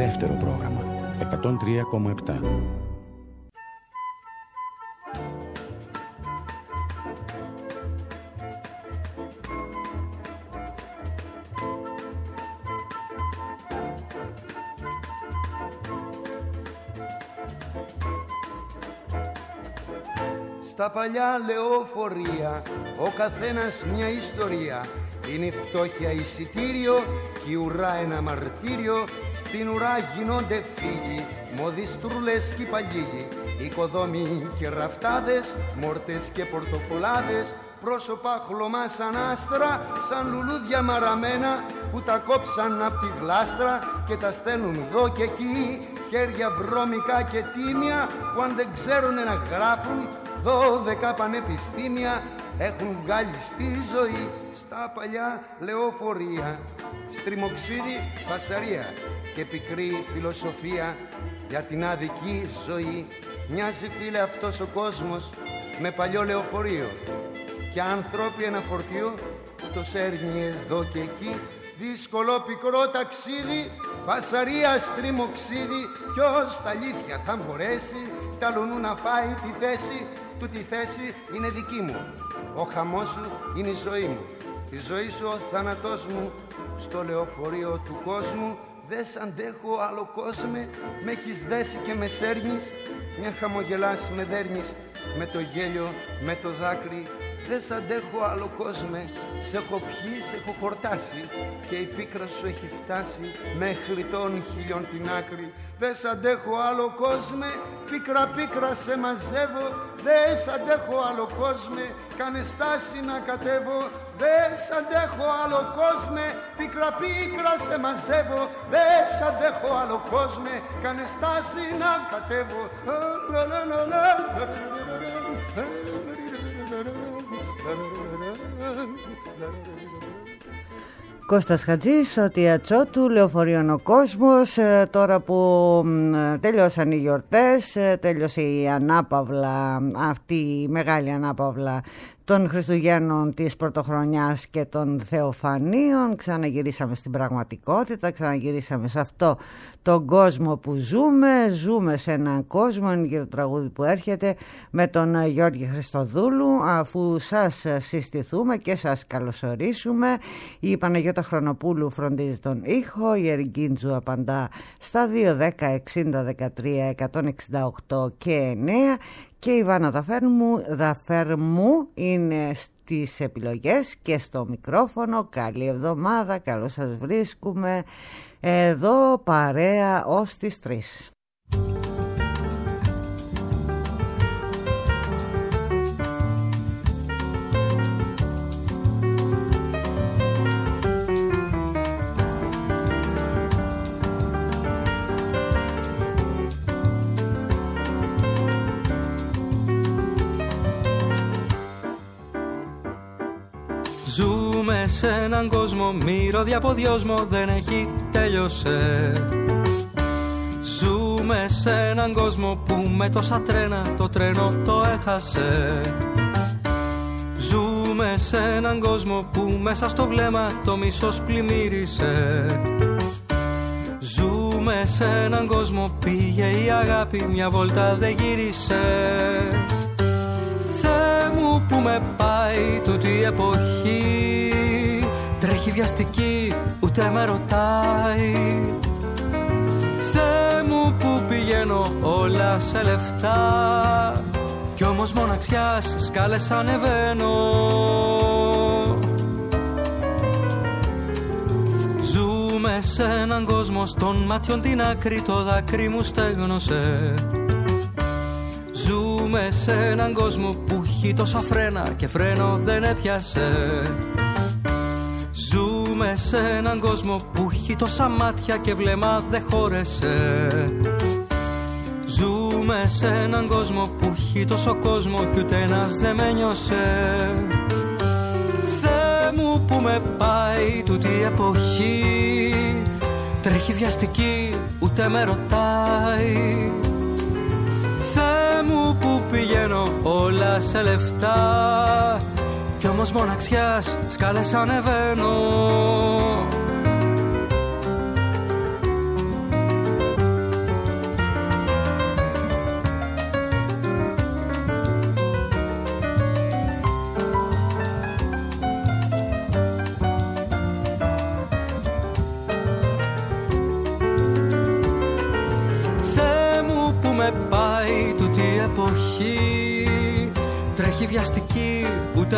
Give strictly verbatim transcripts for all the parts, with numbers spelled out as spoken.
δεύτερο πρόγραμμα εκατόν τρία κόμμα επτά. Στα παλιά λεωφορεία ο καθένας μια ιστορία. Είναι η φτώχεια εισιτήριο και η ουρά ένα μαρτύριο. Στην ουρά γινόνται φίλοι, μοδιστρούλες και παλίγοι, οικοδόμοι και ραφτάδες, μόρτες και πορτοφολάδες, πρόσωπα χλωμά σαν άστρα, σαν λουλούδια μαραμένα που τα κόψαν απ' τη γλάστρα και τα στέλνουν δω και εκεί. Χέρια βρώμικα και τίμια που αν δεν ξέρουν να γράφουν, δώδεκα πανεπιστήμια έχουν βγάλει στη ζωή. Στα παλιά λεωφορεία στριμοξίδι, φασαρία και πικρή φιλοσοφία για την αδική ζωή. Μοιάζει φίλε αυτός ο κόσμος με παλιό λεωφορείο, και άνθρωποι ένα φορτίο που το σέρνει εδώ και εκεί. Δύσκολο πικρό ταξίδι, φασαρία στριμοξίδι, ποιος στα αλήθεια θα μπορέσει ταλονού να φάει τη θέση του. Τη θέση είναι δική μου, ο χαμός σου είναι η ζωή μου, η ζωή σου ο θάνατός μου. Στο λεωφορείο του κόσμου δεν σ' αντέχω άλλο κόσμε, με έχεις δέσει και με σέρνεις, μια χαμογελάς με δέρνεις, με το γέλιο, με το δάκρυ. Δεν σ' αντέχω άλλο κόσμε, σε έχω πιει, σε έχω χορτάσει και η πίκρα σου έχει φτάσει μέχρι των χιλιών την άκρη. Δεν σ' αντέχω άλλο κόσμε, πίκρα πίκρα σε μαζεύω. Δεν σ' αντέχω άλλο κόσμε, κάνε στάση να κατέβω. Δεν σ' αντέχω άλλο κόσμε, πίκρα πίκρα σε μαζεύω. Δεν σ' αντέχω άλλο κόσμε, κάνε στάση να κατέβω. Κώστας Χατζής, ότι ατσότου, λεωφορείων ο κόσμος. Τώρα που τελειώσαν οι γιορτές, τέλειωσε η ανάπαυλα, αυτή η μεγάλη ανάπαυλα των Χριστουγέννων, της Πρωτοχρονιάς και των Θεοφανίων, ξαναγυρίσαμε στην πραγματικότητα, ξαναγυρίσαμε σε αυτό τον κόσμο που ζούμε. Ζούμε σε έναν κόσμο, είναι και το τραγούδι που έρχεται με τον Γιώργη Χριστοδούλου. Αφού σας συστηθούμε και σας καλωσορίσουμε, η Παναγιώτα Χρονοπούλου φροντίζει τον ήχο, η Ερικίντζου απαντά στα δύο δέκα εξήντα δεκατρία εκατόν εξήντα οκτώ και εννέα. Και η Βάνα Δαφέρμου, Δαφέρμου είναι στις επιλογές και στο μικρόφωνο. Καλή εβδομάδα, καλώς σας βρίσκουμε εδώ παρέα ως τις τρεις. Ζούμε σε έναν κόσμο, μυρωδιά από δυόσμο δεν έχει τέλειωσε. Ζούμε σε έναν κόσμο που με τόσα τρένα το τρένο το έχασε. Ζούμε σε έναν κόσμο που μέσα στο βλέμμα το μίσος πλημμύρισε. Ζούμε σε έναν κόσμο πήγε η αγάπη μια βόλτα δεν γύρισε. Μου που με πάει τούτη η εποχή, τρέχει βιαστική ούτε με ρωτάει. Θεέ μου που πηγαίνω όλα σε λεφτά, κι όμως μοναξιάς σκάλες ανεβαίνω. Ζούμε σε έναν κόσμο, στον μάτιον την άκρη το δάκρυ μου στέγνωσε. Ζούμε σε έναν κόσμο που έχει τόσα φρένα και φρένο δεν έπιασε. Ζούμε σε έναν κόσμο που έχει τόσα μάτια και βλέμμα δεν χώρεσε. Ζούμε σε έναν κόσμο που έχει τόσο κόσμο κι ούτε ένας δεν με νιώσε. Θεέ μου που με πάει τούτη η εποχή, τρέχει βιαστική ούτε με ρωτάει. Μου που πηγαίνω όλα σε λεφτά, κι όμως μοναξιάς σκάλες ανεβαίνω.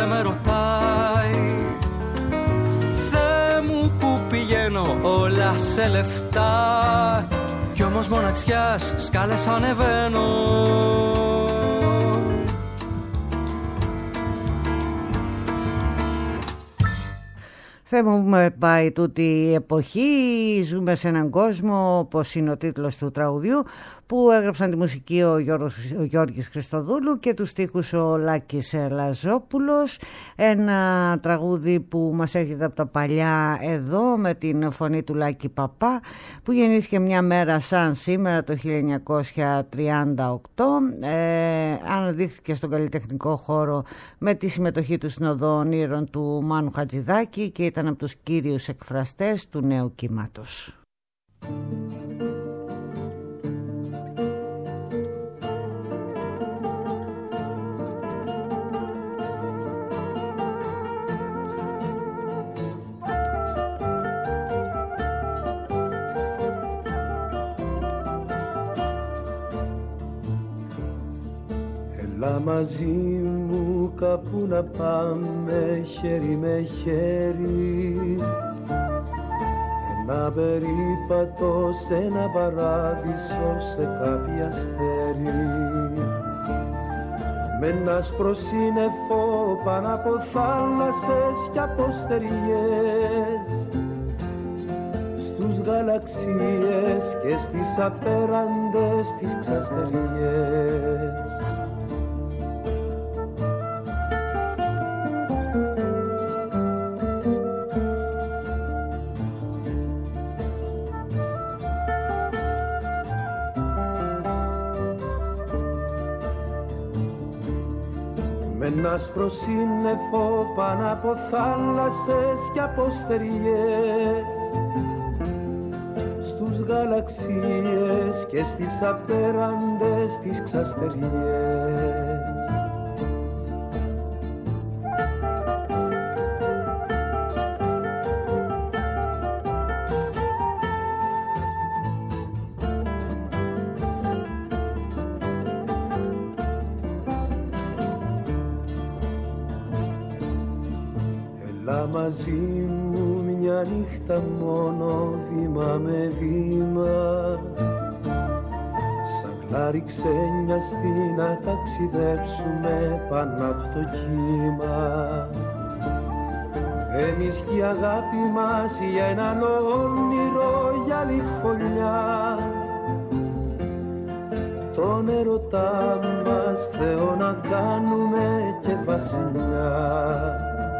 ούτε με ρωτάει. Θεέ μου που πηγαίνω όλα σε λεφτά, κι όμως μοναξιάς σκάλες ανεβαίνω. Θεέ μου με πάει τούτη η εποχή, ζούμε σε έναν κόσμο, όπως είναι ο τίτλος του τραγουδιού, που έγραψαν τη μουσική ο, Γιώργος, ο Γιώργης Χριστοδούλου και τους στίχους ο Λάκης Λαζόπουλος. Ένα τραγούδι που μας έρχεται από τα παλιά εδώ με την φωνή του Λάκη Παπά, που γεννήθηκε μια μέρα σαν σήμερα το χίλια εννιακόσια τριάντα οκτώ. Ε, αναδείχθηκε στον καλλιτεχνικό χώρο με τη συμμετοχή του στην Οδό Ονείρων του Μάνου Χατζηδάκη και ήταν από τους κύριους εκφραστές του νέου κύματος. Έλα μαζί μου κάπου να πάμε χέρι με χέρι, ένα περίπατο σε ένα παράδεισο σε κάποιο αστέρι, με ένα άσπρο σύννεφο πάνω από θάλασσες κι από στεριές, στους γαλαξίες και στις απέραντες τις ξαστεριές. Με ένα άσπρο σύννεφο πάνω από θάλασσες και από στεριές, στους γαλαξίες και στις απέραντες τις ξαστεριές. Μαζί μου μια νύχτα μόνο, βήμα με βήμα, σαν κλάρι ξένιαστη να ταξιδέψουμε πάνω από το κύμα. Εμείς και η αγάπη μας για έναν όνειρο για άλλη φωλιά, τον ερωτά μας Θεό να κάνουμε και βασιλιά.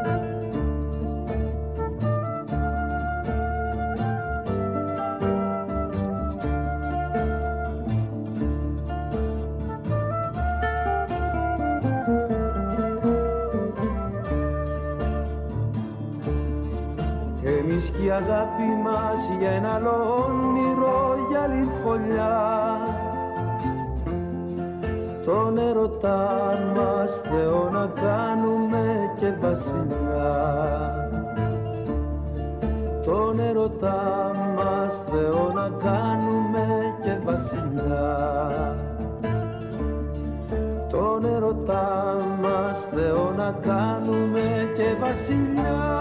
Εμείς και η αγάπη μας για ένα άλλο όνειρο για άλλη φωλιά, τον ερωτά μας Θεό να κάνουμε και βασιλιά. Τον ερωτά μας Θεό να κάνουμε και βασιλιά. Τον ερωτά μας Θεό να κάνουμε και βασιλιά.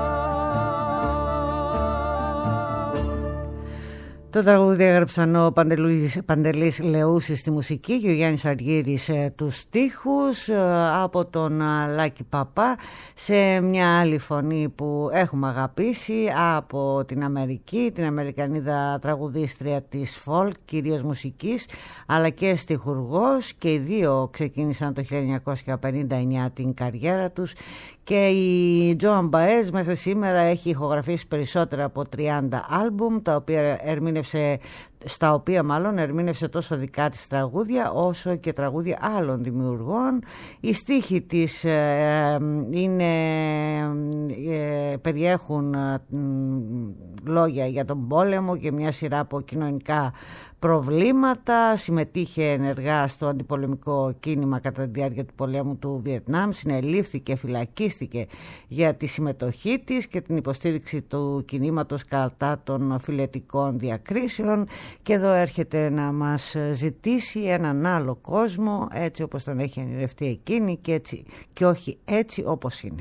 Το τραγούδι έγραψαν ο Παντελής, Παντελής Λεούσης στη μουσική και ο Γιάννης Αργύρης ε, τους στίχους, ε, από τον ε, Λάκη Παπά, σε μια άλλη φωνή που έχουμε αγαπήσει από την Αμερική, την Αμερικανίδα τραγουδίστρια της folk, κυρίως μουσικής, αλλά και στιχουργός, και οι δύο ξεκίνησαν το χίλια εννιακόσια πενήντα εννιά την καριέρα τους. Και η Τζόαν Μπαέζ μέχρι σήμερα έχει ηχογραφήσει περισσότερα από τριάντα άλμπουμ, τα οποία ερμήνευσε, στα οποία μάλλον ερμήνευσε τόσο δικά της τραγούδια όσο και τραγούδια άλλων δημιουργών. Οι στίχοι της ε, είναι, ε, περιέχουν ε, λόγια για τον πόλεμο και μια σειρά από κοινωνικά προβλήματα, συμμετείχε ενεργά στο αντιπολεμικό κίνημα κατά τη διάρκεια του πολέμου του Βιετνάμ, συνελήφθηκε, φυλακίστηκε για τη συμμετοχή της και την υποστήριξη του κινήματος κατά των φιλετικών διακρίσεων, και εδώ έρχεται να μας ζητήσει έναν άλλο κόσμο έτσι όπως τον έχει ονειρευτεί εκείνη και, έτσι, και όχι έτσι όπως είναι.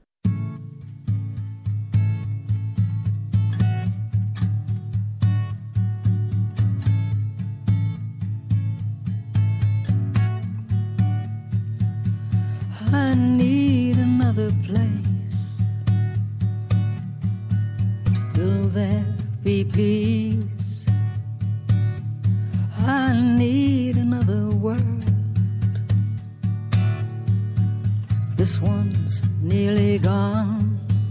I need another place. Will there be peace? I need another world. This one's nearly gone.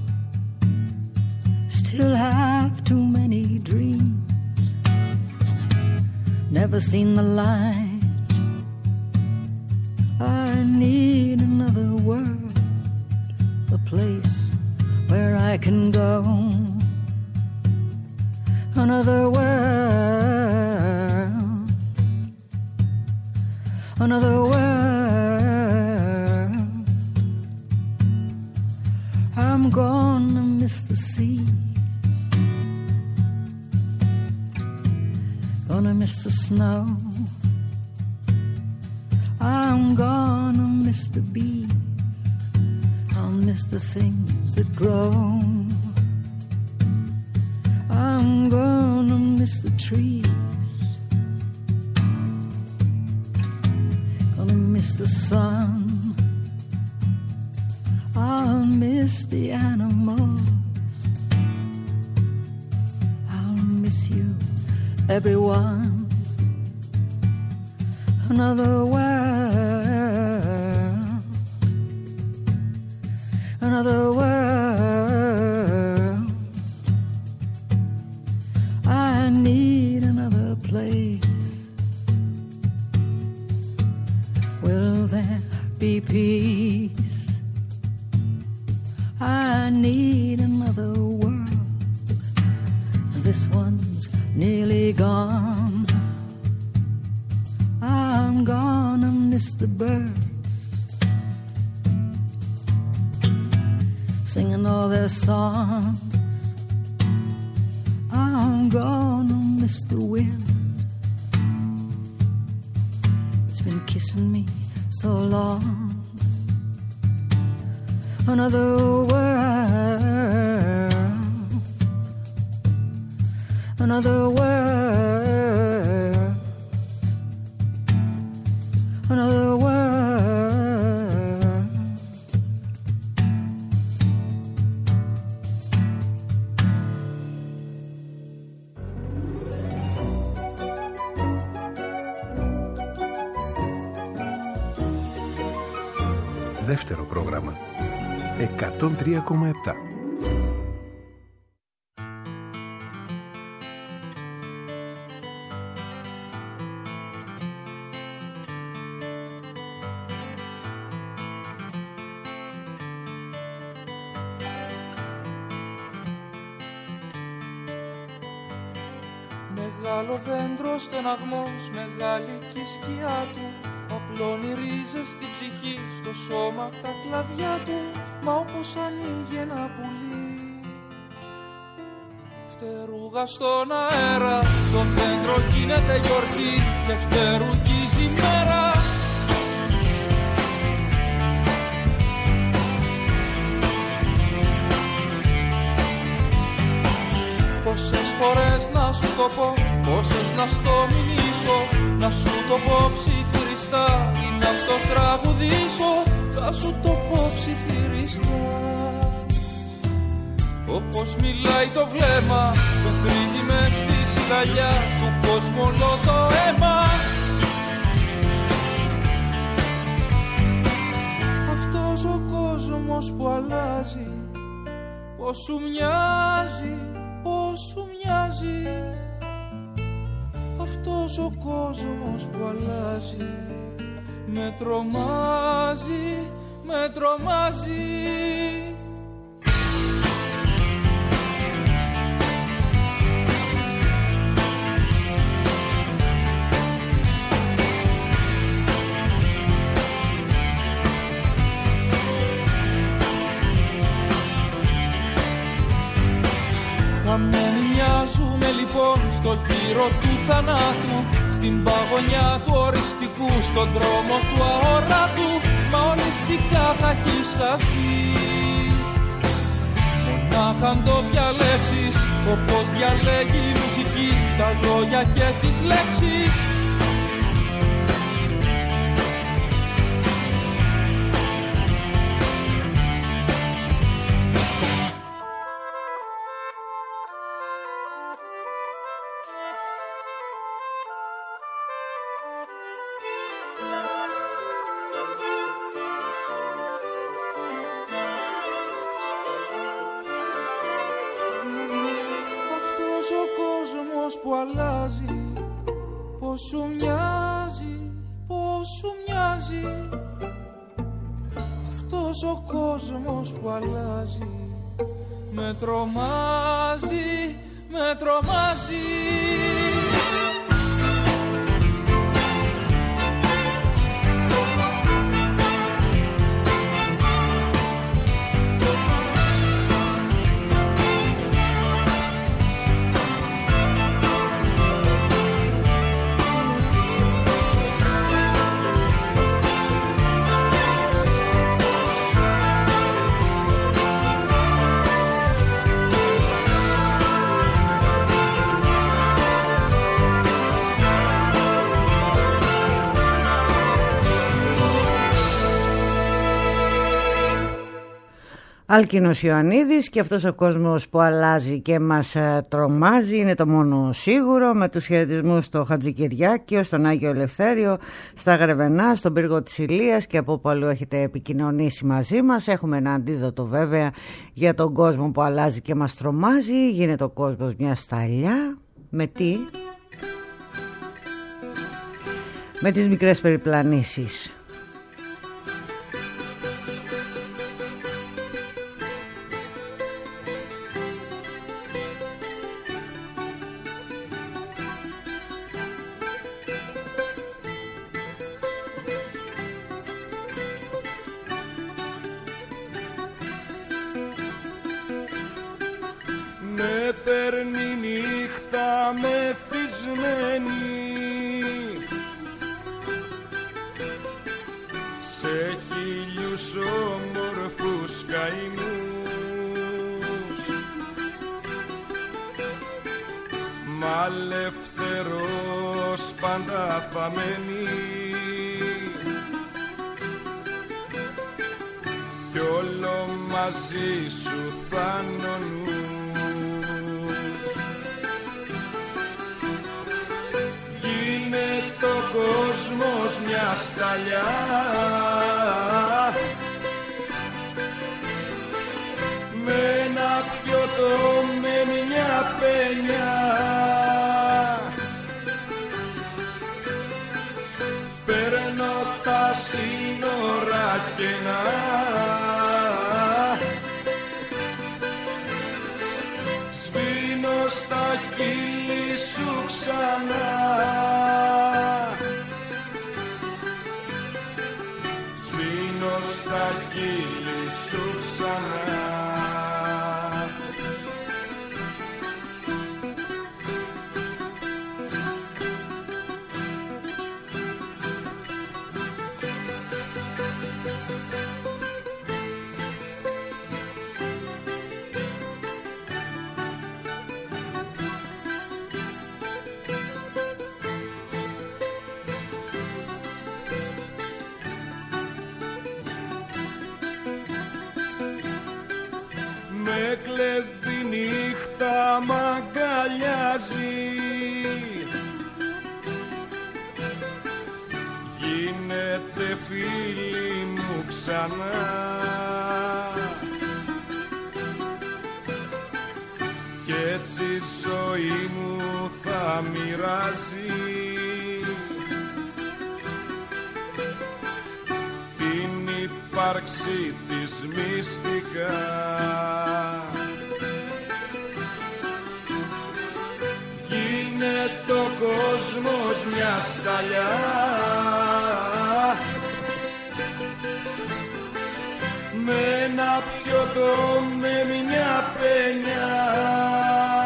Still have too many dreams. Never seen the light. I need another world, a place where I can go. Another world, another world. I'm gonna miss the sea, gonna miss the snow. I'm gonna miss the bees, I'll miss the things that grow. I'm gonna miss the trees, gonna miss the sun. I'll miss the animals, I'll miss you, everyone. Another world, another world. I need another place. Will there be peace? I need another world. This one's nearly gone. I'm gonna miss the birds singing all their songs. I'm gonna miss the wind. It's been kissing me so long. Another world, another world, another world. Δεύτερο πρόγραμμα εκατόν τρία κόμμα επτά. Μεγάλο δέντρο στεναγμός, μεγάλη κι η σκιά του. Απλώνει ρίζες στη ψυχή, στο σώμα τα κλαδιά του. Μα όπως ανοίγει ένα πουλί, φτερούγα στον αέρα. Το δέντρο γίνεται γιορτή και φτερουγίζει μέρα. Πόσες φορές να σου το πω, πόσες να στο μιμήσω, να σου το πω ψιθυριστά ή να στο τραγουδήσω. Θα σου το πω ψιθυριστά. Όπως μιλάει το βλέμμα που κρύβει μες στη σιγαλιά του κόσμου όλο το αίμα. Αυτός ο κόσμος που αλλάζει, πως σου μοιάζει, πως σου μοιάζει. Αυτός ο κόσμος που αλλάζει με τρομάζει, με τρομάζει. Χαμένοι μοιάζουμε λοιπόν στο γύρο του θανάτου, στην παγωνιά του οριστικού, στον δρόμο του αόρατου. Μα ολιστικά θα έχεις χαθεί. Μονάχα αν το διαλέξεις, όπως διαλέγει η μουσική τα λόγια και τις λέξεις. Που αλλάζει, πως σου μοιάζει, πως σου μοιάζει. Αυτός ο κόσμος που αλλάζει με τρομάζει, με τρομάζει. Άλκινος Ιωαννίδης και αυτός ο κόσμος που αλλάζει και μας τρομάζει είναι το μόνο σίγουρο, με τους χαιρετισμούς στο Χατζικυριάκιο, στον Άγιο Ελευθέριο, στα Γρεβενά, στον πύργο της Ηλίας και από όπου αλλού έχετε επικοινωνήσει μαζί μας. Έχουμε ένα αντίδοτο βέβαια για τον κόσμο που αλλάζει και μας τρομάζει. Γίνεται ο κόσμος μια σταλιά. Με τι? Με τις μικρές περιπλανήσεις. Με ένα πιωτό, με μια πένια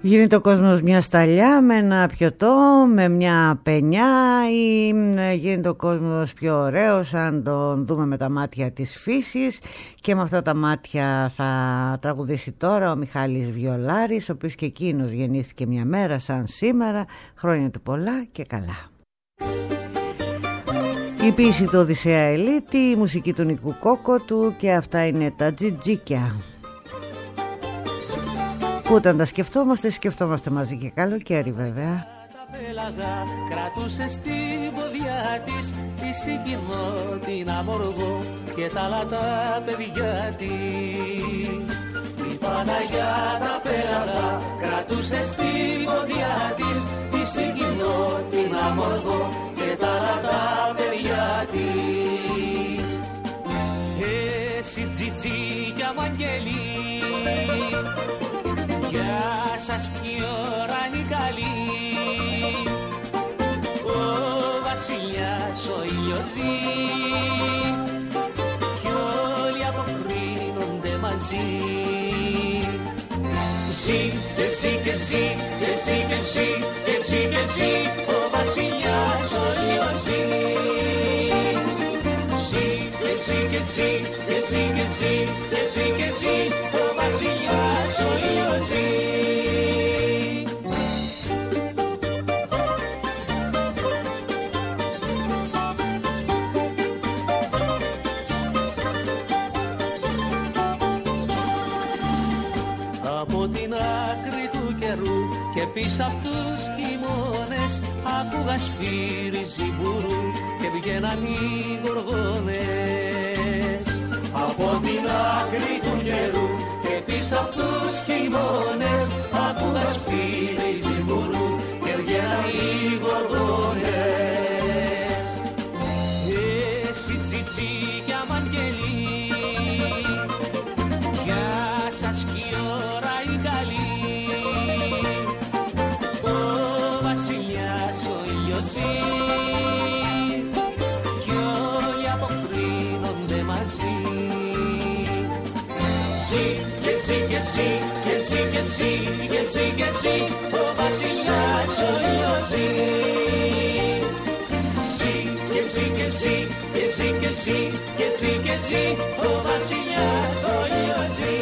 Γίνεται ο κόσμος μια σταλιά με ένα πιωτό, με μια πενιά, ή γίνεται ο κόσμος πιο ωραίος αν τον δούμε με τα μάτια της φύσης, και με αυτά τα μάτια θα τραγουδήσει τώρα ο Μιχάλης Βιολάρης, ο οποίος και εκείνος γεννήθηκε μια μέρα σαν σήμερα. Χρόνια του πολλά και καλά. Η ποίηση του Οδυσσέα Ελίτη, η μουσική του Νικού Κόκοτου, και αυτά είναι τα τζιτζίκια που όταν τα σκεφτόμαστε, σκεφτόμαστε μαζί και καλοκαίρι βέβαια. Κρατούσε στην ποδιά της τη συγκινώ την αμοργό και τα άλλα τα παιδιά της. Η Παναγιά τα πέλαγα κρατούσε στην ποδιά της τη συγκινώ την αμοργό και τα άλλα τα παιδιά της. Εσύ τζιτζίκια μ' αγγελί, γεια σας κι η ώρα είναι καλή. Ο βασιλιάς ο ήλιος ζει κι όλοι αποκρίνονται μαζί. Ζει και ζει και ζει και ζει και ζει και ζει και ζει ο βασιλιάς ο ήλιος ζει. Ζει και ζει και ζει και ζει και ζει και ζει και ζει ο βασιλιάς ο ήλιος ζει. Από την άκρη του καιρού και πίσω απ' τους χειμώνες άκουγα σφύριζι μπουρού και βγαίναν οι γοργόνες. Από την άκρη του καιρού και πίσω απ' τους χειμώνες άκουγα σφύριζι μπουρού και βγαίναν οι γοργόνες. Εσύ τσιτσίκια μ' αγγελί, γεια σας κι η ώρα η καλή. Ο βασιλιάς ο ήλιος ζει κι όλοι αποκρίνονται μαζί. Ζει και ζει και ζει και ζει και ζει και ζει και ζει ο βασιλιάς ο ήλιος ζει. Ζει και ζει και ζει και ζει και ζει και ζει και ζει ο βασιλιάς ο ήλιος ζει.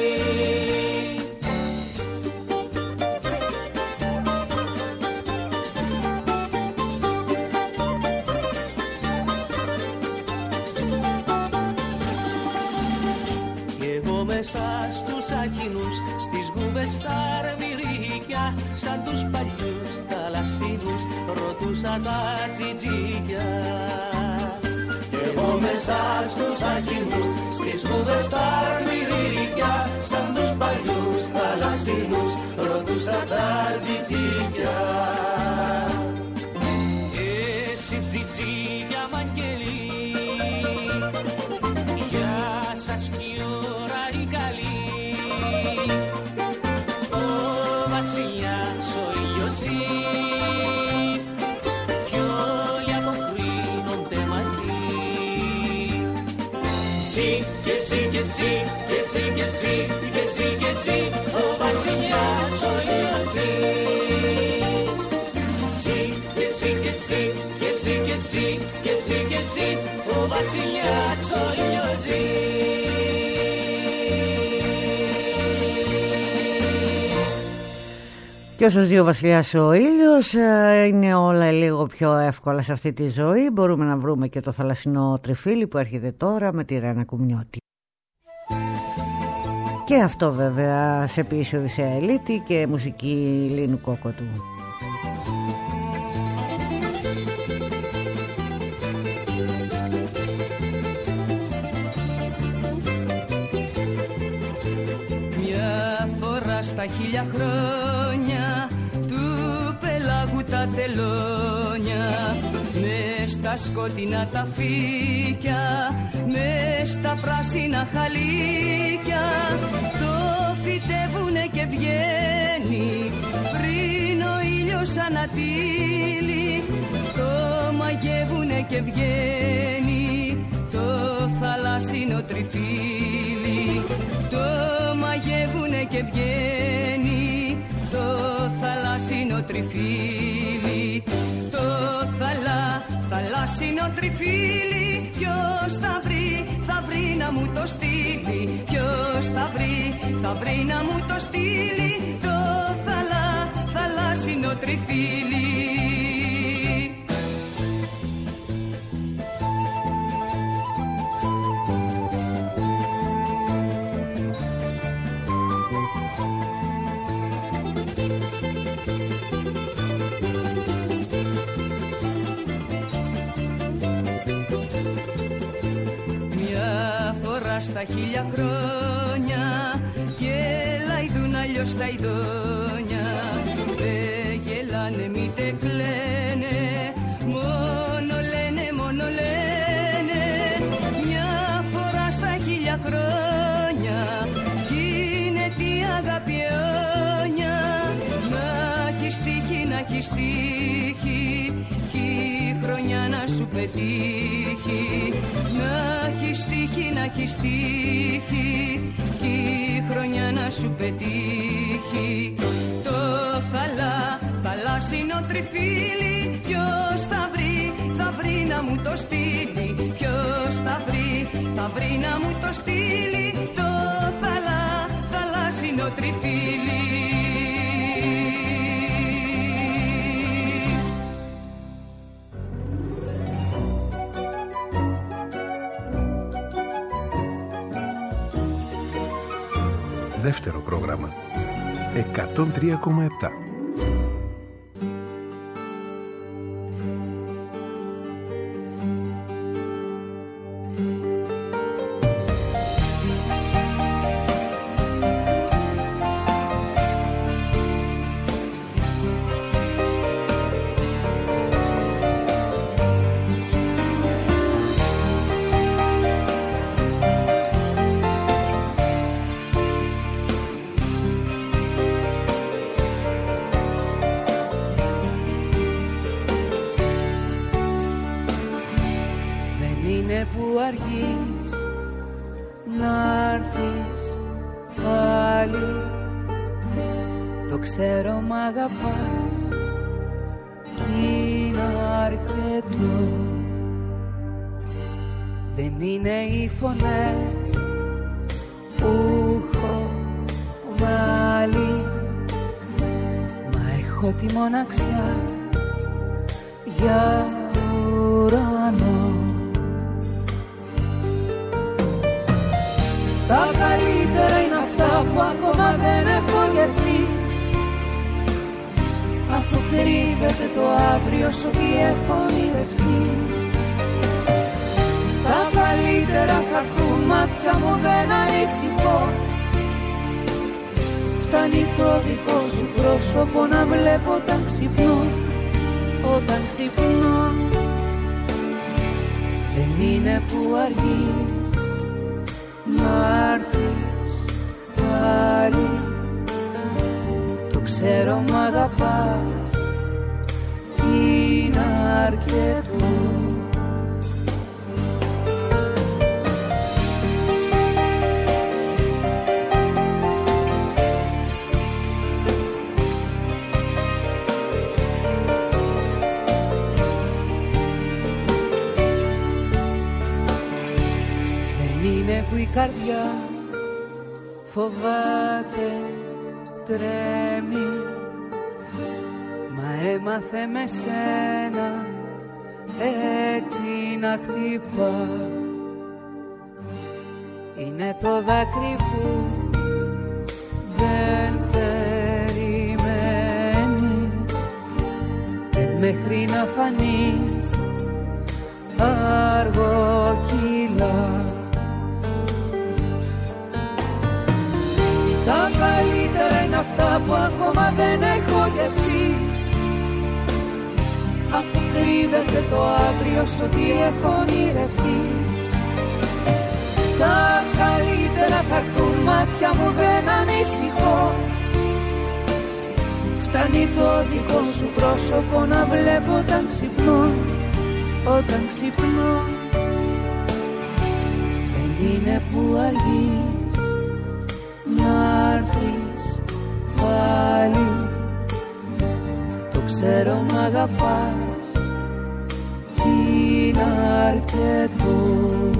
Μέσα στους άχινους, στις γούβες τα αρμυρίκια, σαν τους παλιούς θαλασσίνους, ρωτούσα τα τζιτζίκια. Κι εγώ μέσα στους άχινους, στις γούβες τα αρμυρίκια, σαν τους παλιούς θαλασσίνους, ρωτούσα τα τζιτζίκια. Εσύ τζιτζίκια μ' αγγελί, γεια σας κι η ώρα η καλή. Ο βασιλιάς ο ήλιος ζει κι όλοι αποκρίνονται μαζί. Ζει και ζει και ζει και ζει και ζει και ζει και ζει ο βασιλιάς ο ήλιος ζει. Ζει και ζει και ζει και ζει και ζει και ζει και ζει ο βασιλιάς ο ήλιος ζει. Και όσο ζει ο βασιλιάς ο ήλιος, είναι όλα λίγο πιο εύκολα σε αυτή τη ζωή. Μπορούμε να βρούμε και το θαλασσινό τριφύλι που έρχεται τώρα με τη Ρένα Κουμνιώτη. Και αυτό βέβαια σε ποίηση Οδυσσέα Ελίτη και μουσική Λίνου Κόκοτου. Μια φορά στα χίλια χρόνια του πελάγου τα τελώνια, μες στα σκοτεινά τα φύκια, μες στα πράσινα χαλίκια, το φυτεύουνε και βγαίνει πριν ο ήλιος ανατείλει, το μαγεύουνε και βγαίνει το θαλάσσινο τριφύλι, το μαγεύουνε και βγαίνει το θαλάσσινο τριφύλι. Το θαλά, θαλάσσινο τριφύλι, ποιος θα βρει, θα βρει να μου το στείλει. Ποιος θα βρει, θα βρει να μου το στείλει. Το θαλά, θαλάσσινο τριφύλι. Στα χίλια χρόνια γελαϊδούν αλλιώς τα ειδόνια. Δεν γελάνε μήτε κλαίνε, μόνο λένε, μόνο λένε. Μια φορά στα χίλια χρόνια γίνεται η αγάπη αιώνια. Να έχεις τύχει, να έχεις τύχει κι η χρονιά να σου πετύχει. Να έχεις τύχει, να έχεις τύχει κι η χρονιά να σου πετύχει. Το θαλά, θαλάσσινο τριφύλι, ποιος θα βρει, θα βρει να μου το στείλει. Ποιος θα βρει, θα βρει να μου το στείλει. Το θαλά, θαλάσσινο τριφύλι. Δεύτερο πρόγραμμα εκατόν τρία κόμμα επτά. Ξέρω μ' αγαπάς κι είναι αρκετό. Δεν είναι οι φωνές που έχω βάλει, μα έχω τη μοναξιά για ουρανό. Τα καλύτερα είναι αυτά που ακόμα δεν έχω γευτεί, αφού κρύβεται το αύριο σου τι έχω ονειρευτεί. Τα καλύτερα θα έρθουν, μάτια μου δεν ανησυχώ. Φτάνει το δικό σου πρόσωπο να βλέπω όταν ξυπνώ. Όταν ξυπνώ δεν είναι που αργείς να έρθεις πάλι. Ξέρω μ' αγαπάς κι είναι αρκετό. Δεν είναι που η καρδιά φοβάται, τρέμει, μα έμαθε με σένα έτσι να χτυπά. Είναι το δάκρυ που δεν περιμένει και μέχρι να φανείς αργοκύλα. Τα καλύτερα είναι αυτά που ακόμα δεν έχω γευτεί, αφού κρύβεται το αύριο σου τι έχω ονειρευτεί. Τα καλύτερα θα έρθουν, μάτια μου δεν ανησυχώ. Φτάνει το δικό σου πρόσωπο να βλέπω όταν ξυπνώ. Όταν ξυπνώ δεν είναι που αργείς να έρθεις πάλι. ξέρω μ' αγαπάς κι είναι αρκετό.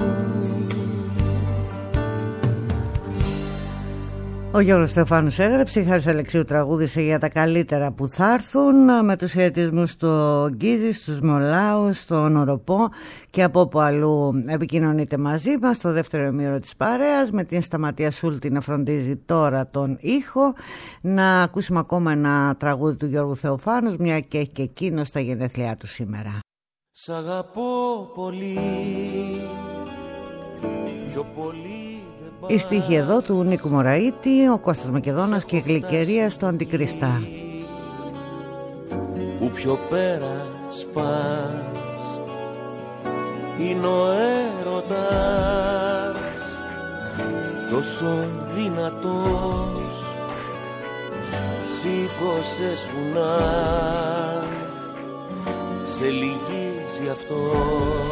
Ο Γιώργος Θεοφάνους έγραψε, η Χάρης Αλεξίου τραγούδισε για τα καλύτερα που θα έρθουν, με τους χαιρετισμούς στο Γκίζη, στους Μολάους, στον Οροπό και από όπου αλλού επικοινωνείτε μαζί μας στο δεύτερο ημίωρο της παρέας, με την Σταματία Σούλτη να φροντίζει τώρα τον ήχο. Να ακούσουμε ακόμα ένα τραγούδι του Γιώργου Θεοφάνους, μια και έχει και εκείνος τα γενέθλιά του σήμερα. Σ' αγαπώ πολύ, πιο πολύ. Η στίχη εδώ του Νίκου Μωραήτη, ο Κώστας Μακεδόνας και η Γλυκερία στο Αντικριστά. Που πιο πέρα σπάς είναι ο έρωτας, τόσο δυνατός, σήκωσες βουνά, σε λυγίζει αυτός,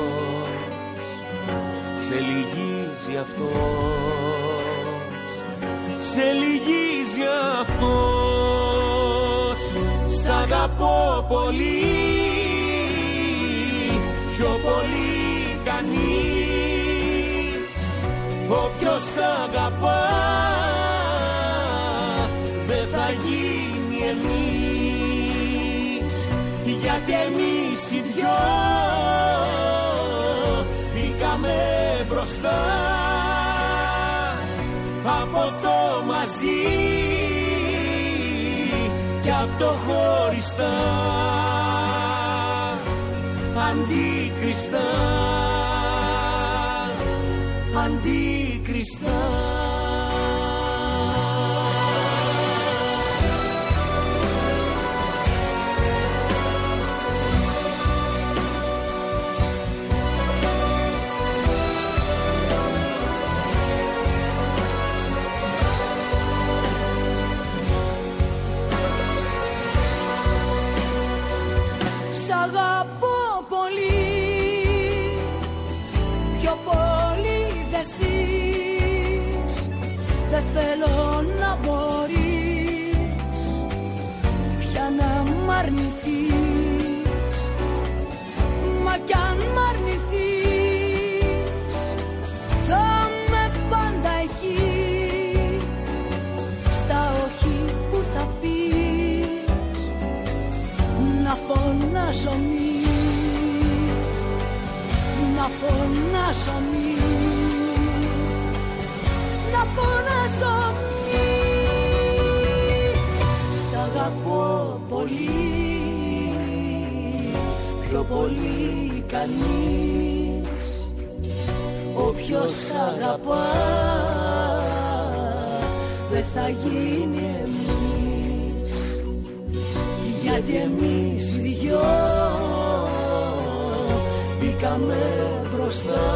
σε λυγίζει αυτός, σε λυγίζει αυτός. Σ' αγαπώ πολύ, πιο πολύ κανείς. Όποιος σ' αγαπά δεν θα γίνει εμείς, γιατί εμείς οι δυο μπήκαμε μπροστά από το μαζί και από το χωριστά, αντίκριστα, αντίκριστα. Σ' αγαπώ πολύ, πιο πολύ δε ζεις. Δεν θέλω να μπορείς πια να μ' αρνηθείς. Μα κι αν μ' αρνηθείς θα με πάντα εκεί, στα όχι που θα πεις, να φωνάζω μη, να φωνάζω μη, να φωνάζω μη. Σ' αγαπώ πολύ, πιο πολύ κανείς. Όποιος σ' αγαπά δεν θα γίνει εμείς, γιατί εμείς οι δυο μπήκαμε μπροστά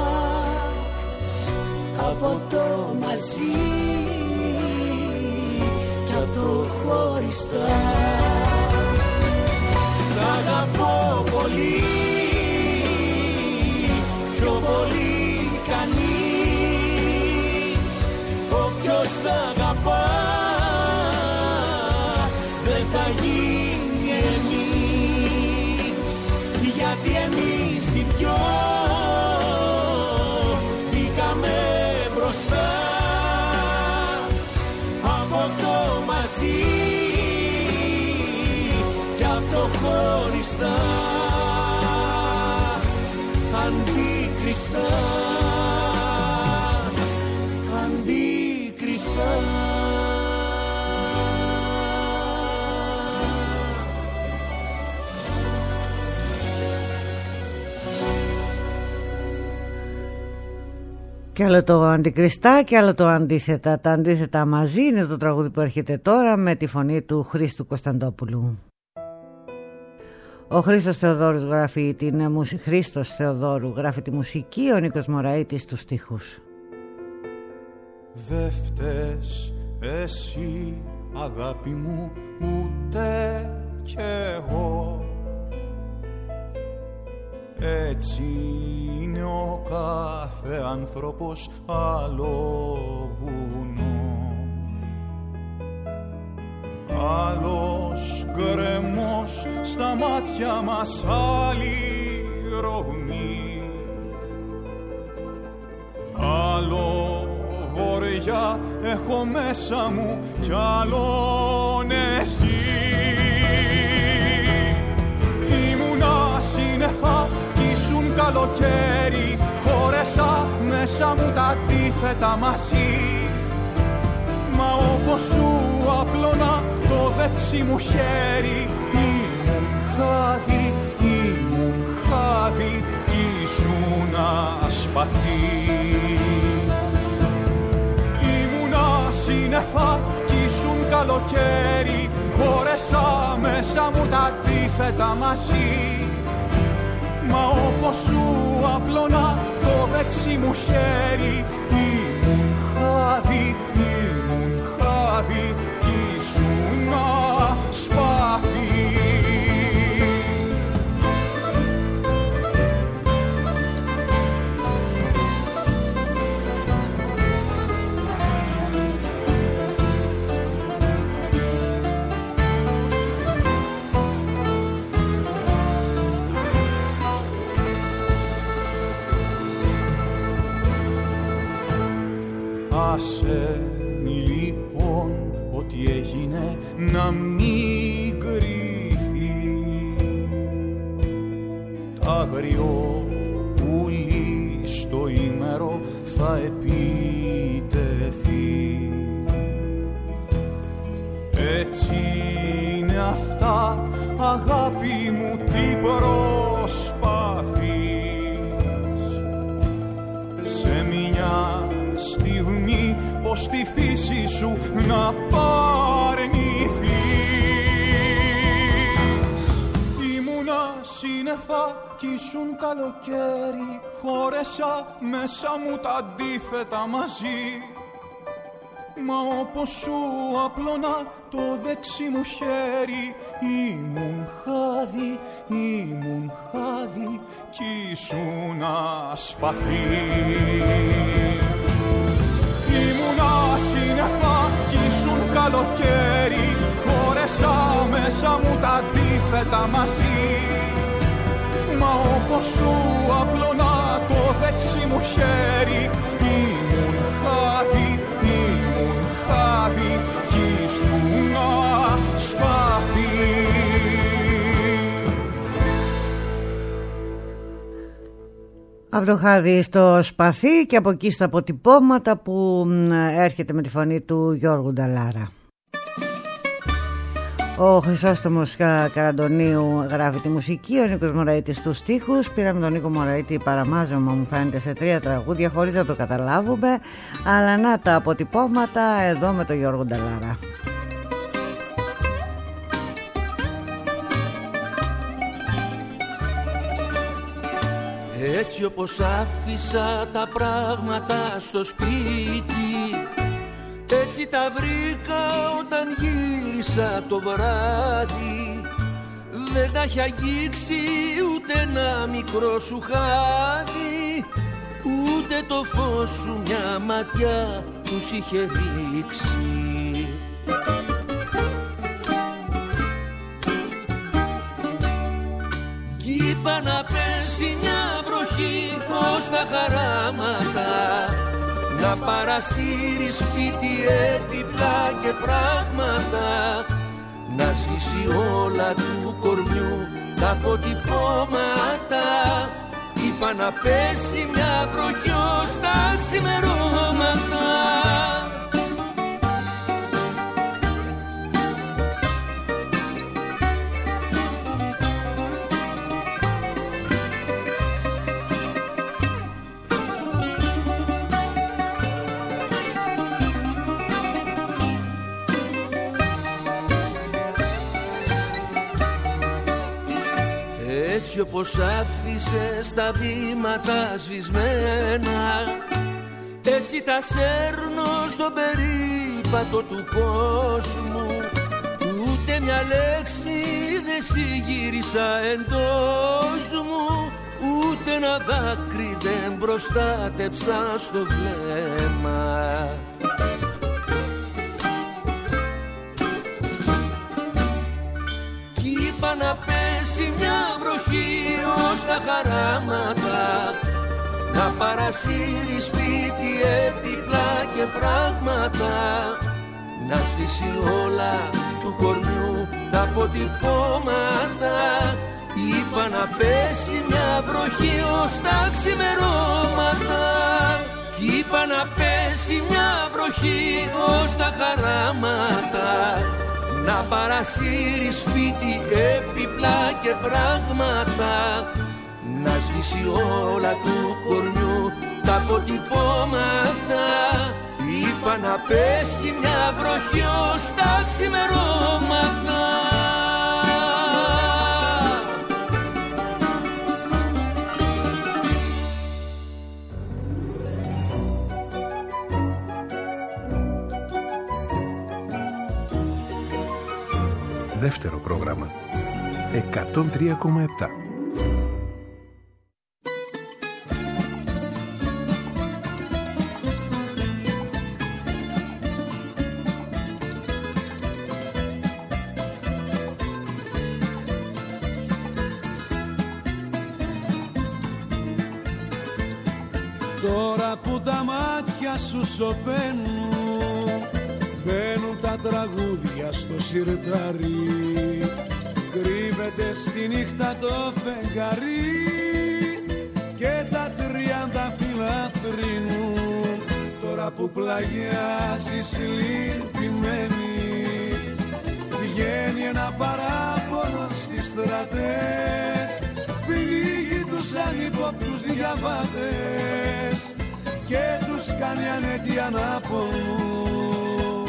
από το μαζί και από το χωριστά. Σ' αγαπώ πολύ, πιο πολύ κανείς. Όποιος σ' αγαπά δεν θα γίνει εμείς, γιατί εμείς οι δυο μπήκαμε μπροστά από το μαζί και από το χωριστά, αντίκριστα, αντίκριστα. Και άλλο το αντικριστά και άλλο το αντίθετα. Τα αντίθετα μαζί είναι το τραγούδι που έρχεται τώρα με τη φωνή του Χρήστου Κωνσταντόπουλου. Ο Χρήστος Θεοδόρου γράφει την μουσική, Χρήστος Θεοδόρου γράφει τη μουσική, ο Νίκος Μωραήτης τους στίχους. Δε φταίς εσύ αγάπη μου, ούτε κι εγώ. Έτσι είναι ο κάθε άνθρωπος άλλο βουνό, άλλος γκρεμός μάτια μας άλλη ρογμή. Άλλο βορειά έχω μέσα μου κι άλλον εσύ. Ήμουνα σύννεφα κι ήσουν καλοκαίρι, χώρεσα μέσα μου τα αντίθετα μαζί. Μα όπως σου απλώνα το δεξί μου χέρι, ήμουν χάδι, ήμουν χάδι κι ήσουν ασπαθή. Ήμουνα σύννεφα κι ήσουν καλοκαίρι, χώρεσα μέσα μου τα αντίθετα μαζί. Μα όπως σου απλώνα το δεξί μου χέρι, ήμουν χάδι, ήμουν χάδι κι ήσουν σπαθή. Άσε λοιπόν ό,τι έγινε να μην κρυθεί. Τ' άγριο πουλί στο ήμερο θα επιτεθεί. Έτσι είναι αυτά, αγάπη μου, τι προσπαθείς. Σε μια στιγμή πως τη φύση σου να παρνηθείς. Ήμουνα σύννεφα κι ήσουν καλοκαίρι, χώρεσα μέσα μου τα αντίθετα μαζί. Μα όπως σου απλώνα το δεξί μου χέρι, ήμουν χάδι, ήμουν χάδι κι ήσουν ασπαθή. Ήμουνα σύννεφα κι ήσουν καλοκαίρι, χώρεσα μέσα μου τα αντίθετα μαζί. Μα όπως σου απλώνα το δεξί μου χέρι, ήμουν χάδι, ήμουν χάδι κι ήσουν σπαθή. Από το χάδι στο σπαθί και από εκεί στα αποτυπώματα που έρχεται με τη φωνή του Γιώργου Νταλάρα. Ο Χρυσόστομος Καραντονίου γράφει τη μουσική, ο Νίκος Μωραΐτης τους στίχους. Πήραμε τον Νίκο Μωραΐτη παραμάζωμα, μου φαίνεται, σε τρία τραγούδια χωρίς να το καταλάβουμε. Αλλά να τα αποτυπώματα εδώ με τον Γιώργο Νταλάρα. Έτσι όπως άφησα τα πράγματα στο σπίτι, έτσι τα βρήκα όταν γύρισα το βράδυ. Δεν τα έχει αγγίξει ούτε ένα μικρό σου χάδι, ούτε το φως σου μια ματιά τους είχε ρίξει. Κι είπα να πέσει μια βροχή ως τα χαράματα, να παρασύρει σπίτι έπιπλα και πράγματα, να σβήσει όλα του κορμιού τα αποτυπώματα. Είπα να πέσει μια βροχή ως τα ξημερώματα. Έτσι όπως άφησες τα βήματα σβησμένα, έτσι τα σέρνω στον περίπατο του κόσμου. Ούτε μια λέξη δεν συγύρισα εντός μου, ούτε ένα δάκρυ δεν προστάτεψα στο βλέμμα. Κι είπα να πέσει πέσει μια βροχή ως τα χαράματα, να παρασύρει σπίτι, έπιπλα και πράγματα, να σβήσει όλα του κορμιού τα αποτυπώματα. Είπα να πέσει μια βροχή ως τα ξημερώματα, είπα να πέσει μια βροχή ως τα χαράματα, να παρασύρει σπίτι, έπιπλα και πράγματα, να σβήσει όλα του κορμιού τα αποτυπώματα. Είπα να πέσει μια βροχή ως τα ξημερώματα. Δεύτερο πρόγραμμα εκατόν τρία κόμμα επτά. Τώρα που τα μάτια σου σωπαίνουν, μπαίνουν τα τραγούδια στο σιρτάρι, κρύβεται στη νύχτα το φεγγαρί και τα τριάντα φύλλα θρηνούν. Τώρα που πλαγιάζεις λυπημένη, βγαίνει ένα παράπονο στις στρατές, πνίγει τους ανυπόπτους διαβάτες και τους κάνει ανέτεια να πονούν.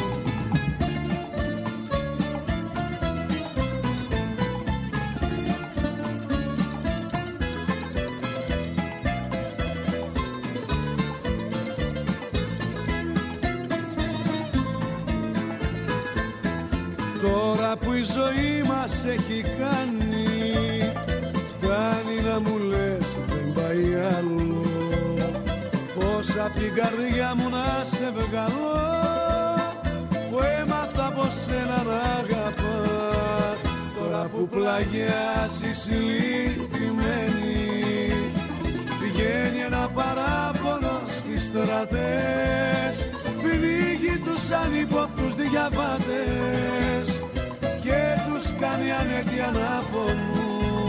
Τώρα που η ζωή μας έχει κάνει, φτάνει να μου λες δεν πάει άλλο, πως απ' την καρδιά μου να σε βγαλώ, που έμαθα από σένα να αγαπά. Τώρα που πλαγιάζεις λυπημένη, βγαίνει ένα παράπονο στις στρατές, πνίγει τους ανυπόπτους διαβάτες και τους κάνει ανέτεια να πονούν.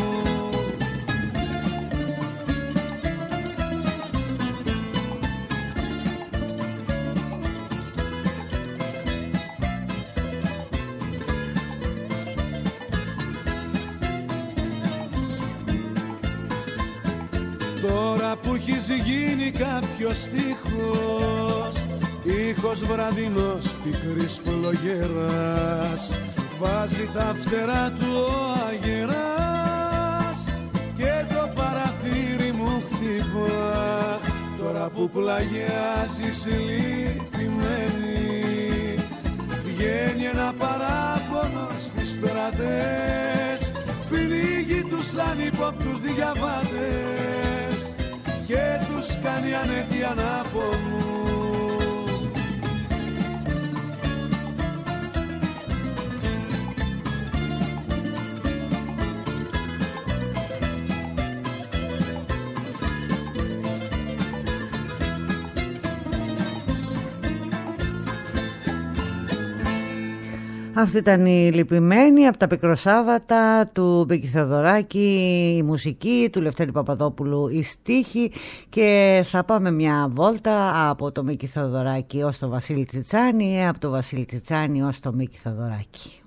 Τώρα που έχεις γίνει κάποιος στίχος, ήχος βραδινός πικρής φλογεράς, βάζει τα φτερά του ο αγεράς και το παραθύρι μου χτυπά. Τώρα που πλαγιάζεις λυπημένη, βγαίνει ένα παράπονο στις στρατές, πνίγει τους ανυπόπτους διαβάτες και τους κάνει ανέτεια να πονούν. Αυτή ήταν η Λυπημένη από τα Πικροσάββατα του Μίκη Θεοδωράκη, η μουσική του Λευτέρη Παπαδόπουλου, η στίχη, και θα πάμε μια βόλτα από το Μίκη Θεοδωράκη ως το Βασίλη Τσιτσάνη, από το Βασίλη Τσιτσάνη ως το Μίκη Θεοδωράκη.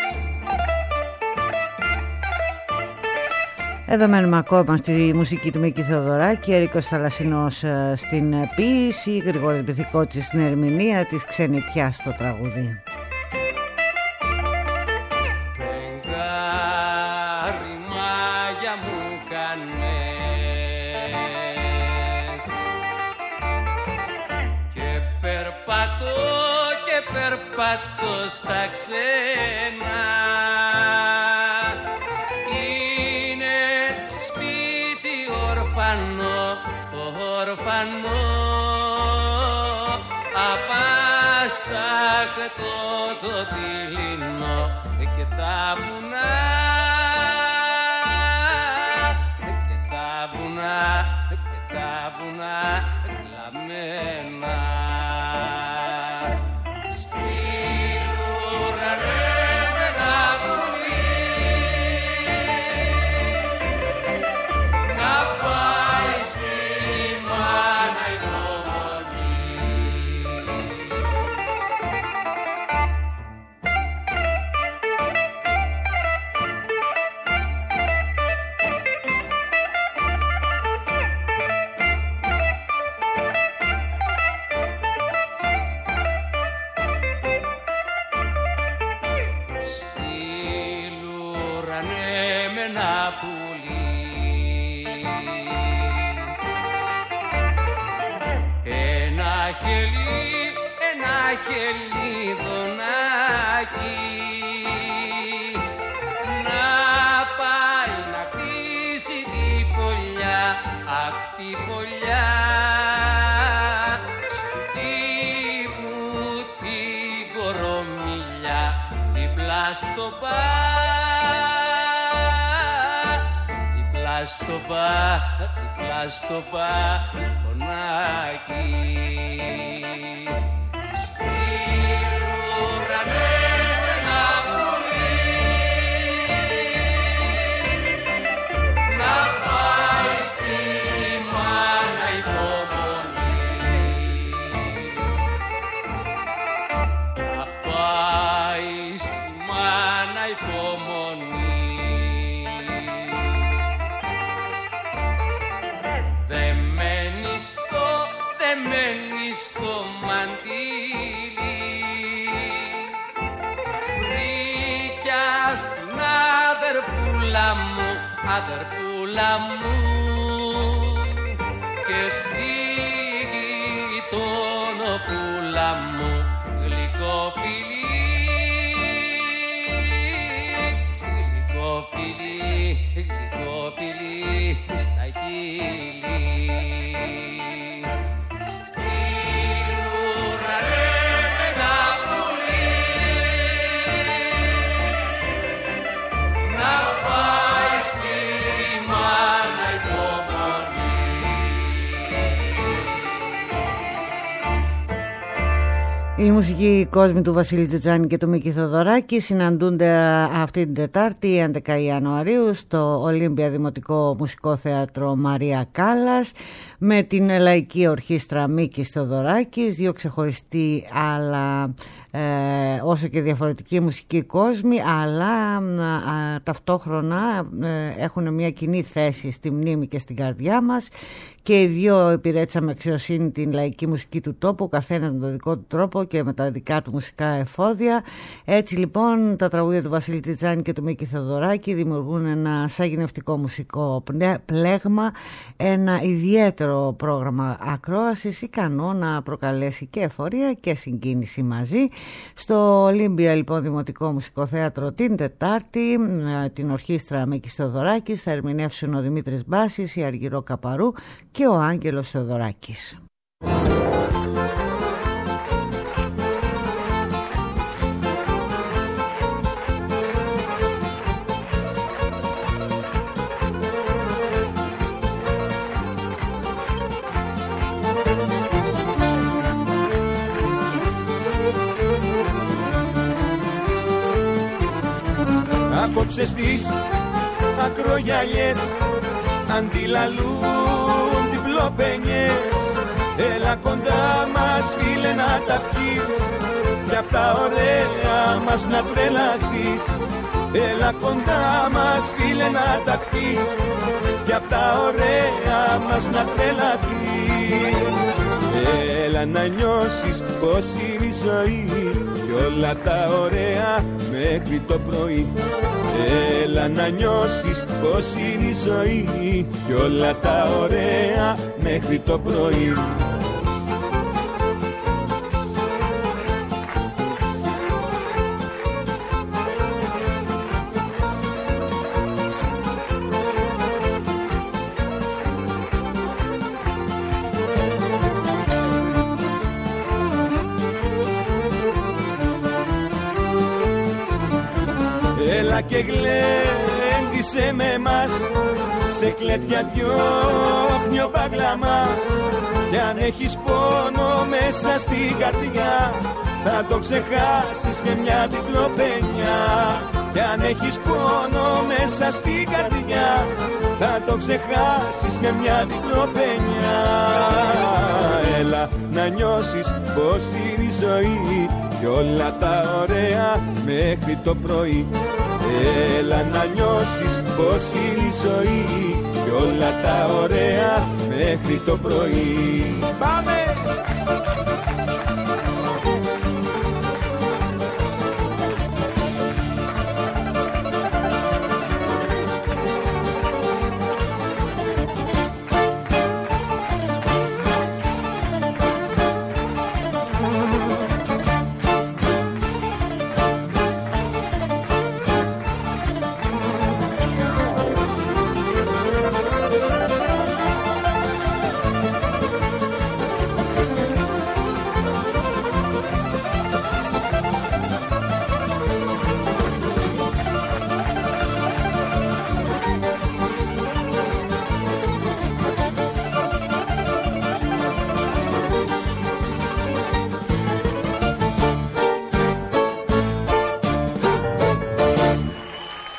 Εδώ μένουμε ακόμα στη μουσική του Μίκη Θεοδωράκη, Ερίκος Θαλασσινός στην ποίηση, Γρηγόρης Μπιθικότσης στην ερμηνεία, της Ξενιτιάς στο τραγούδι. Περπατώ στα ξένα, είναι το σπίτι ορφανό, ορφανό, απάστακτο το δειλινό και τα βουνά ένα πουλί. Ένα χελί, ένα χελιδονάκι να πάει να χτίσει τη φωλιά, αχ τη φωλιά στου τύπου την κορομιλιά δίπλα στο πα, δίπλα στο πα, δίπλα στο παγωνάκι. Στην ουρανέ ένα πουλί να πάει στη μάνα υπομονή, να πάει στη μάνα υπομονή. Δεμένη στο, δεμένη στο μαντίλι, βρήκια στην αδερφούλα μου, αδερφούλα μου, και στη γειτονοπούλα μου γλυκό φιλί, γλυκό φιλί, γλυκό φιλί στα χείλη. Στην ουρανέ ένα πουλί να πάει στη μάνα υπομονή. Η μουσική κόσμη του Βασίλη Τζετζάνη και του Μίκη Θοδωράκη συναντούνται αυτή την Τετάρτη έντεκα Ιανουαρίου στο Ολύμπια Δημοτικό Μουσικό Θέατρο Μαρία Κάλλας με την Λαϊκή Ορχήστρα Μίκης Θοδωράκης, δύο ξεχωριστοί αλλά ε, όσο και διαφορετικοί μουσικοί κόσμοι, αλλά α, ταυτόχρονα ε, έχουν μια κοινή θέση στη μνήμη και στην καρδιά μας, και οι δύο υπηρέτησαν με αξιοσύνη την λαϊκή μουσική του τόπου, ο καθένας με τον δικό του τρόπο και με τα δικά του μουσικά εφόδια. Έτσι λοιπόν τα τραγούδια του Βασίλη Τζετζάνη και του Μίκη Θοδωράκη δημιουργούν ένα σαγηνευτικό μουσικό πλέγμα, ένα ιδιαίτερο πρόγραμμα ακρόασης ικανό να προκαλέσει και εφορία και συγκίνηση μαζί. Στο Ολύμπια λοιπόν Δημοτικό Μουσικό Θέατρο την Τετάρτη την ορχήστρα Μίκης Θοδωράκης θα ερμηνεύσουν ο Δημήτρης Μπάσης, η Αργυρό Καπαρού και ο Άγγελος Θεοδωράκης. Απόψε στις ακρογιαλιές αντιλαλούν διπλοπενιές. Έλα κοντά μας φίλε να τα πιείς κι απ' τα ωραία μας να τρελαθείς. Έλα κοντά μας φίλε να τα πιείς κι απ' τα ωραία μας να τρελαθείς. Έλα να νιώσεις πως είναι η ζωή κι όλα τα ωραία μέχρι το πρωί. Έλα να νιώσεις πως είναι η ζωή κι όλα τα ωραία μέχρι το πρωί. Έλα και γλέντισε με μας, σε κλέτια διώχνει ο παγλαμάς. Κι αν έχεις πόνο μέσα στην καρδιά, θα το ξεχάσεις με μια διπλοπενιά. Κι αν έχεις πόνο μέσα στην καρδιά, θα το ξεχάσεις με μια διπλοπενιά. Έλα να νιώσεις πως είναι η ζωή κι όλα τα ωραία μέχρι το πρωί. Έλα να νιώσεις πως είναι η ζωή κι όλα τα ωραία μέχρι το πρωί. Πάμε!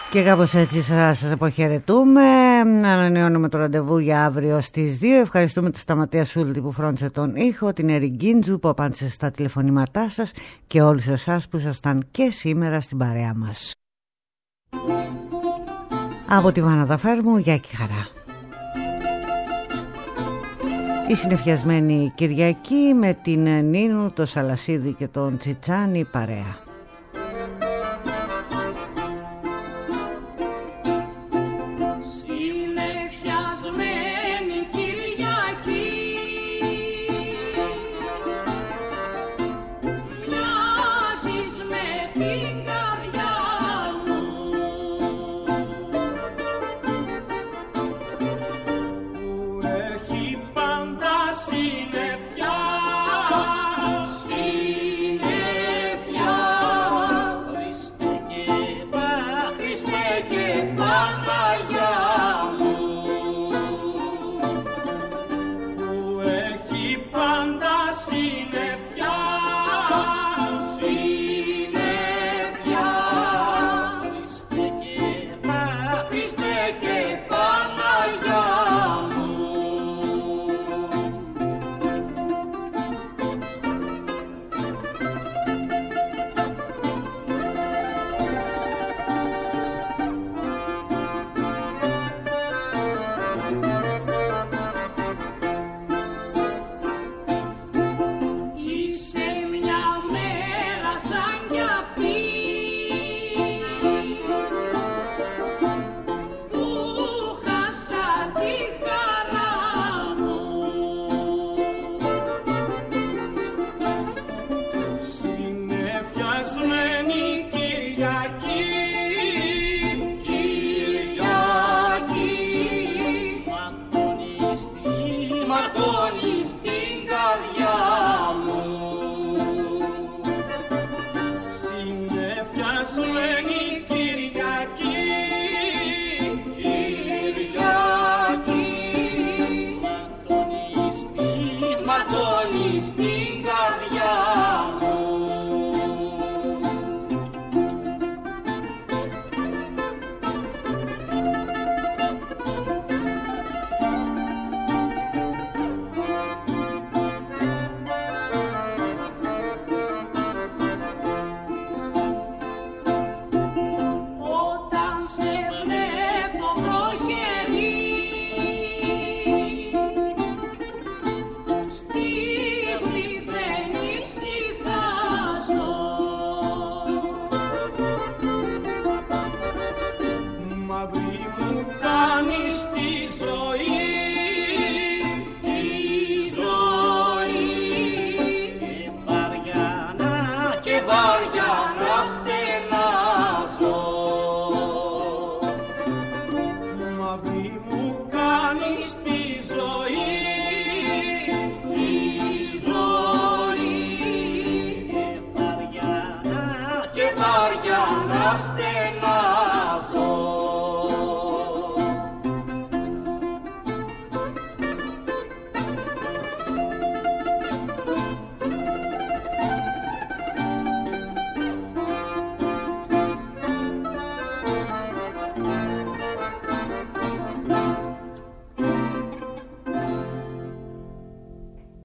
Και κάπως έτσι σας, σας αποχαιρετούμε. Ανανεώνουμε το ραντεβού για αύριο στις δύο. Ευχαριστούμε τη Σταματία Σούλτη που φρόντισε τον ήχο, την Εριγκίντζου που απάντησε στα τηλεφωνήματά σας και όλους εσάς που ήσασταν και σήμερα στην παρέα μας. Από τη Βάνα Δαφέρμου, γεια και χαρά. Η συνεφιασμένη Κυριακή με την Νίνου, το Σαλασίδη και τον Τσιτσάνι παρέα.